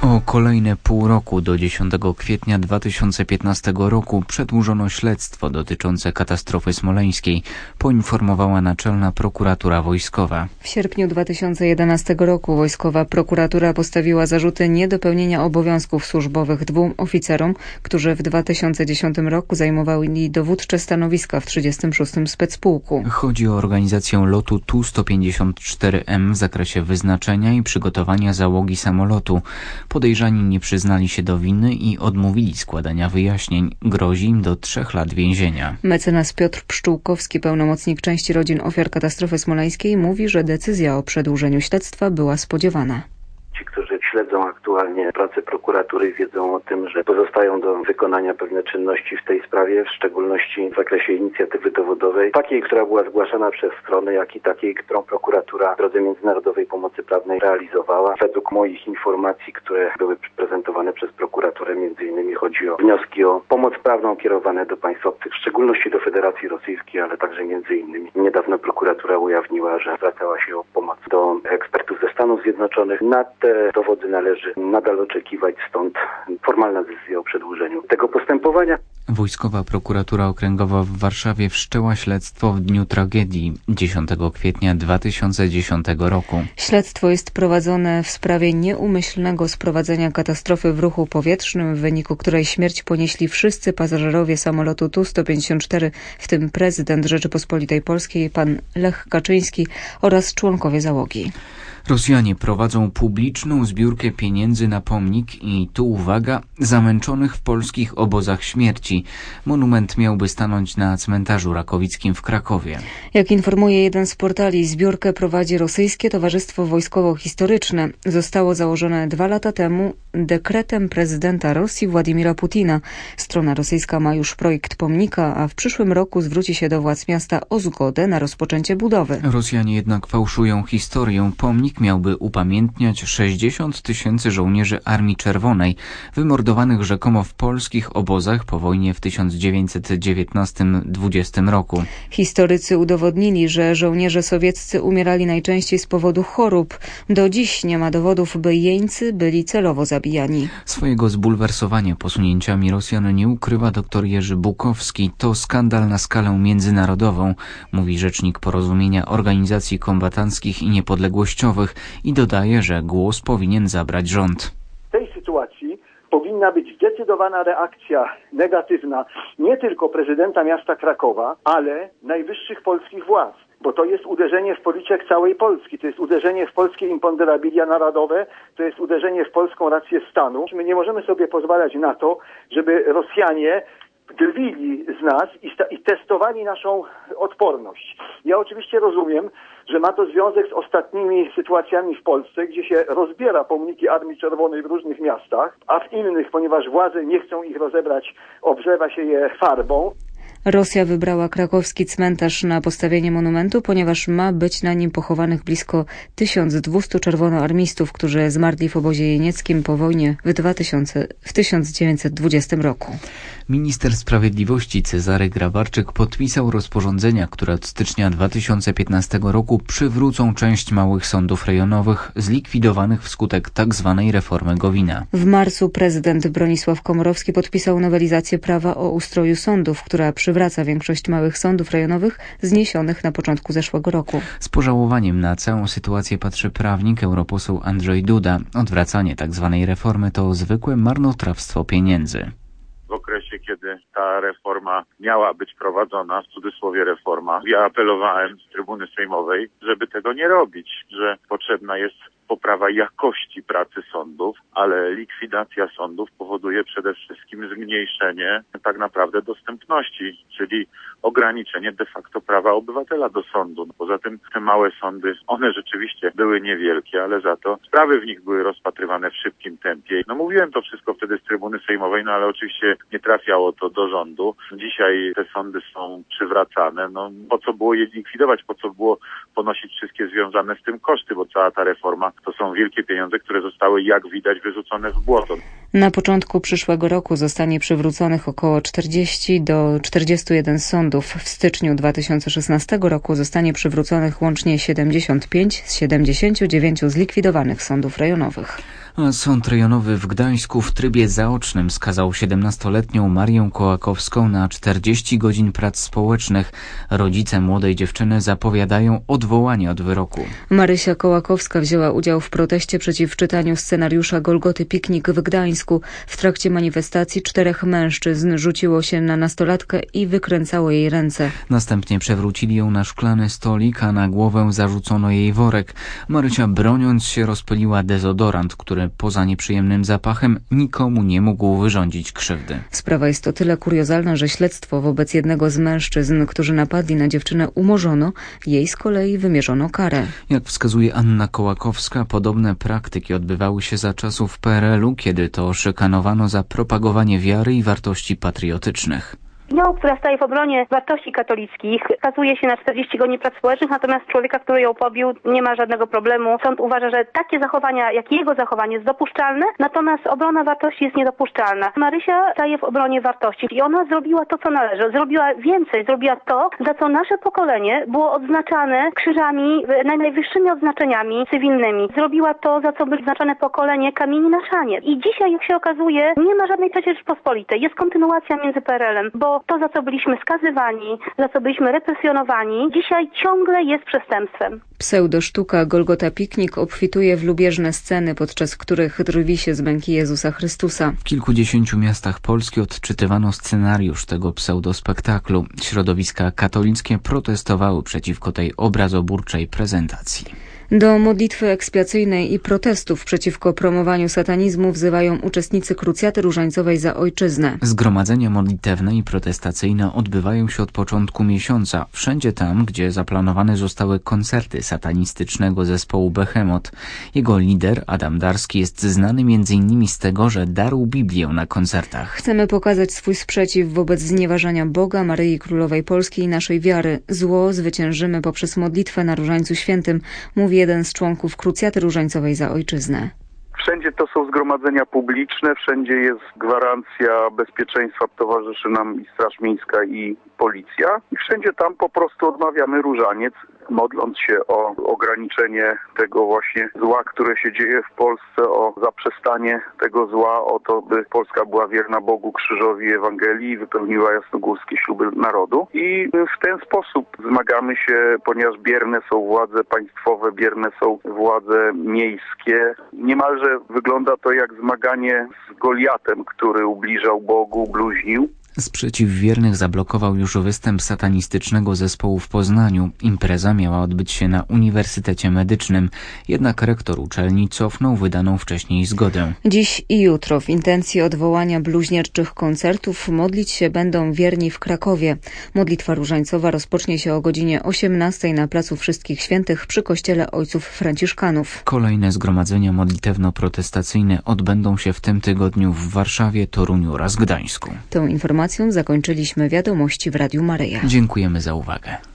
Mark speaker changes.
Speaker 1: O kolejne pół roku do 10 kwietnia 2015 roku przedłużono śledztwo dotyczące katastrofy smoleńskiej, poinformowała Naczelna Prokuratura Wojskowa.
Speaker 2: W sierpniu 2011 roku Wojskowa Prokuratura postawiła zarzuty niedopełnienia obowiązków służbowych 2 oficerom, którzy w 2010 roku zajmowali dowódcze stanowiska w 36. Specpułku.
Speaker 1: Chodzi o organizację lotu Tu-154M w zakresie wyznaczenia i przygotowania załogi samolotu. Podejrzani nie przyznali się do winy i odmówili składania wyjaśnień. Grozi im do 3 lat więzienia.
Speaker 2: Mecenas Piotr Pszczółkowski, pełnomocnik części rodzin ofiar katastrofy smoleńskiej, mówi, że decyzja o przedłużeniu śledztwa była spodziewana.
Speaker 3: Ci, którzy śledzą aktualnie pracę prokuratury, wiedzą o tym, że pozostają do wykonania pewne czynności w tej sprawie, w szczególności w zakresie inicjatywy dowodowej, takiej, która była zgłaszana przez stronę, jak i takiej, którą prokuratura w drodze międzynarodowej pomocy prawnej realizowała. Według moich informacji, które były prezentowane przez prokuraturę, między innymi chodzi o wnioski o pomoc prawną kierowane do państw obcych, w szczególności do Federacji Rosyjskiej, ale także między innymi niedawno prokuratura ujawniła, że zwracała się o pomoc do ekspertów ze Stanów Zjednoczonych. Na te dowody należy nadal oczekiwać, stąd formalna decyzja o przedłużeniu tego postępowania.
Speaker 1: Wojskowa Prokuratura Okręgowa w Warszawie wszczęła śledztwo w dniu tragedii 10 kwietnia 2010 roku.
Speaker 2: Śledztwo jest prowadzone w sprawie nieumyślnego sprowadzenia katastrofy w ruchu powietrznym, w wyniku której śmierć ponieśli wszyscy pasażerowie samolotu Tu-154, w tym prezydent Rzeczypospolitej Polskiej pan Lech Kaczyński oraz członkowie załogi.
Speaker 1: Rosjanie prowadzą publiczną zbiórkę pieniędzy na pomnik i tu uwaga, zamęczonych w polskich obozach śmierci. Monument miałby stanąć na cmentarzu rakowickim w Krakowie.
Speaker 2: Jak informuje jeden z portali, zbiórkę prowadzi rosyjskie Towarzystwo Wojskowo-Historyczne. Zostało założone 2 lata temu dekretem prezydenta Rosji Władimira Putina. Strona rosyjska ma już projekt pomnika, a w przyszłym roku zwróci się do władz miasta o zgodę na rozpoczęcie budowy.
Speaker 1: Rosjanie jednak fałszują historię. Pomnik miałby upamiętniać 60 000 żołnierzy Armii Czerwonej, wymordowanych rzekomo w polskich obozach po wojnie w 1919-20 roku.
Speaker 2: Historycy udowodnili, że żołnierze sowieccy umierali najczęściej z powodu chorób. Do dziś nie ma dowodów, by jeńcy byli celowo zabijani.
Speaker 1: Swojego zbulwersowania posunięciami Rosjan nie ukrywa dr Jerzy Bukowski. To skandal na skalę międzynarodową, mówi rzecznik Porozumienia Organizacji Kombatanckich i Niepodległościowych i dodaje, że głos powinien zabrać rząd.
Speaker 4: W tej sytuacji powinna być zdecydowana reakcja negatywna nie tylko prezydenta miasta Krakowa, ale najwyższych polskich władz. Bo to jest uderzenie w policzek całej Polski, to jest uderzenie w polskie imponderabilia narodowe, to jest uderzenie w polską rację stanu. My nie możemy sobie pozwalać na to, żeby Rosjanie drwili z nas i testowali naszą odporność. Ja oczywiście rozumiem, że ma to związek z ostatnimi sytuacjami w Polsce, gdzie się rozbiera pomniki Armii Czerwonej w różnych miastach, a w innych, ponieważ władze nie chcą ich rozebrać, obrzewa się je farbą.
Speaker 2: Rosja wybrała krakowski cmentarz na postawienie monumentu, ponieważ ma być na nim pochowanych blisko 1200 czerwonoarmistów, którzy zmarli w obozie jenieckim po wojnie w 1920 roku.
Speaker 1: Minister Sprawiedliwości Cezary Grabarczyk podpisał rozporządzenia, które od stycznia 2015 roku przywrócą część małych sądów rejonowych zlikwidowanych wskutek tzw. reformy Gowina.
Speaker 2: W marcu prezydent Bronisław Komorowski podpisał nowelizację prawa o ustroju sądów, która przywraca większość małych sądów rejonowych zniesionych na początku zeszłego roku.
Speaker 1: Z pożałowaniem na całą sytuację patrzy prawnik, europoseł Andrzej Duda. Odwracanie tzw. reformy to zwykłe marnotrawstwo pieniędzy.
Speaker 5: W okresie, kiedy ta reforma miała być prowadzona, w cudzysłowie reforma, ja apelowałem z trybuny sejmowej, żeby tego nie robić, że potrzebna jest poprawa jakości pracy sądów, ale likwidacja sądów powoduje przede wszystkim zmniejszenie tak naprawdę dostępności, czyli ograniczenie de facto prawa obywatela do sądu. Poza tym te małe sądy, one rzeczywiście były niewielkie, ale za to sprawy w nich były rozpatrywane w szybkim tempie. Mówiłem to wszystko wtedy z trybuny sejmowej, ale oczywiście nie trafiało to do rządu. Dzisiaj te sądy są przywracane. Po co było je likwidować? Po co było ponosić wszystkie związane z tym koszty? Bo cała ta reforma to są wielkie pieniądze, które zostały, jak widać, wyrzucone w błoto.
Speaker 2: Na początku przyszłego roku zostanie przywróconych około 40 do 41 sądów. W styczniu 2016 roku zostanie przywróconych łącznie 75 z 79 zlikwidowanych sądów rejonowych.
Speaker 1: A sąd rejonowy w Gdańsku w trybie zaocznym skazał 17-letnią Marię Kołakowską na 40 godzin prac społecznych. Rodzice młodej dziewczyny zapowiadają odwołanie od wyroku.
Speaker 2: Marysia Kołakowska wzięła udział w proteście przeciw czytaniu scenariusza Golgoty Piknik w Gdańsku. W trakcie manifestacji 4 mężczyzn rzuciło się na nastolatkę i wykręcało jej ręce.
Speaker 1: Następnie przewrócili ją na szklany stolik, a na głowę zarzucono jej worek. Marysia, broniąc się, rozpyliła dezodorant, który poza nieprzyjemnym zapachem nikomu nie mógł wyrządzić krzywdy.
Speaker 2: Sprawa jest o tyle kuriozalna, że śledztwo wobec jednego z mężczyzn, którzy napadli na dziewczynę, umorzono, jej z kolei wymierzono karę.
Speaker 1: Jak wskazuje Anna Kołakowska, podobne praktyki odbywały się za czasów PRL-u, kiedy to szykanowano za propagowanie wiary i wartości patriotycznych.
Speaker 6: Nią, która staje w obronie wartości katolickich, skazuje się na 40 godzin prac społecznych, natomiast człowieka, który ją pobił, nie ma żadnego problemu. Sąd uważa, że takie zachowania, jak jego zachowanie, jest dopuszczalne, natomiast obrona wartości jest niedopuszczalna. Marysia staje w obronie wartości i ona zrobiła to, co należy. Zrobiła więcej, zrobiła to, za co nasze pokolenie było odznaczane krzyżami, najwyższymi odznaczeniami cywilnymi. Zrobiła to, za co było odznaczane pokolenie kamieni na szanie. I dzisiaj, jak się okazuje, nie ma żadnej III Rzeczpospolitej. Jest kontynuacja między PRL-em, bo to, za co byliśmy skazywani, za co byliśmy represjonowani, dzisiaj ciągle jest przestępstwem.
Speaker 2: Pseudosztuka Golgota Piknik obfituje w lubieżne sceny, podczas których drwi się z męki Jezusa Chrystusa.
Speaker 1: W kilkudziesięciu miastach Polski odczytywano scenariusz tego pseudospektaklu. Środowiska katolickie protestowały przeciwko tej obrazoburczej prezentacji.
Speaker 2: Do modlitwy ekspiacyjnej i protestów przeciwko promowaniu satanizmu wzywają uczestnicy Krucjaty Różańcowej za Ojczyznę.
Speaker 1: Zgromadzenia modlitewne i protestacyjne odbywają się od początku miesiąca. Wszędzie tam, gdzie zaplanowane zostały koncerty satanistycznego zespołu Behemoth. Jego lider, Adam Darski, jest znany m.in. z tego, że darł Biblię na koncertach.
Speaker 2: Chcemy pokazać swój sprzeciw wobec znieważania Boga, Maryi Królowej Polski i naszej wiary. Zło zwyciężymy poprzez modlitwę na Różańcu Świętym, mówi jeden z członków Krucjaty Różańcowej za Ojczyznę.
Speaker 7: Wszędzie to są zgromadzenia publiczne, wszędzie jest gwarancja bezpieczeństwa, towarzyszy nam i Straż Miejska i Policja. I wszędzie tam po prostu odmawiamy różaniec, modląc się o ograniczenie tego właśnie zła, które się dzieje w Polsce, o zaprzestanie tego zła, o to, by Polska była wierna Bogu, Krzyżowi, Ewangelii i wypełniła jasnogórskie śluby narodu. I w ten sposób zmagamy się, ponieważ bierne są władze państwowe, bierne są władze miejskie. Niemalże wygląda to jak zmaganie z Goliatem, który ubliżał Bogu, bluźnił.
Speaker 1: Sprzeciw wiernych zablokował już występ satanistycznego zespołu w Poznaniu. Impreza miała odbyć się na Uniwersytecie Medycznym, jednak rektor uczelni cofnął wydaną wcześniej zgodę.
Speaker 2: Dziś i jutro w intencji odwołania bluźnierczych koncertów modlić się będą wierni w Krakowie. Modlitwa różańcowa rozpocznie się o godzinie 18 na Placu Wszystkich Świętych przy kościele Ojców Franciszkanów.
Speaker 1: Kolejne zgromadzenia modlitewno-protestacyjne odbędą się w tym tygodniu w Warszawie, Toruniu oraz Gdańsku.
Speaker 2: Tą informacją zakończyliśmy wiadomości w Radiu Maryja.
Speaker 1: Dziękujemy za uwagę.